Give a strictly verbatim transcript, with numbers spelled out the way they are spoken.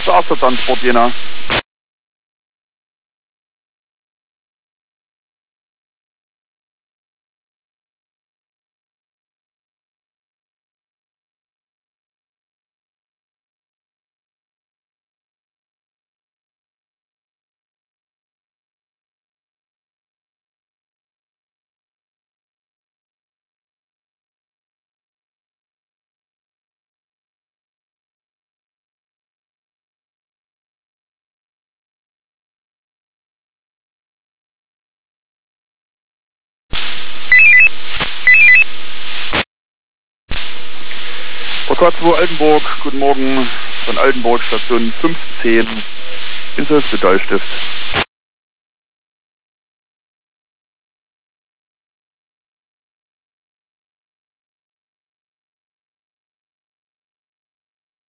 Straßentransport Jena. K zwei Altenburg, guten Morgen von Altenburg, Station fünfzehn, ins Hospitalstift.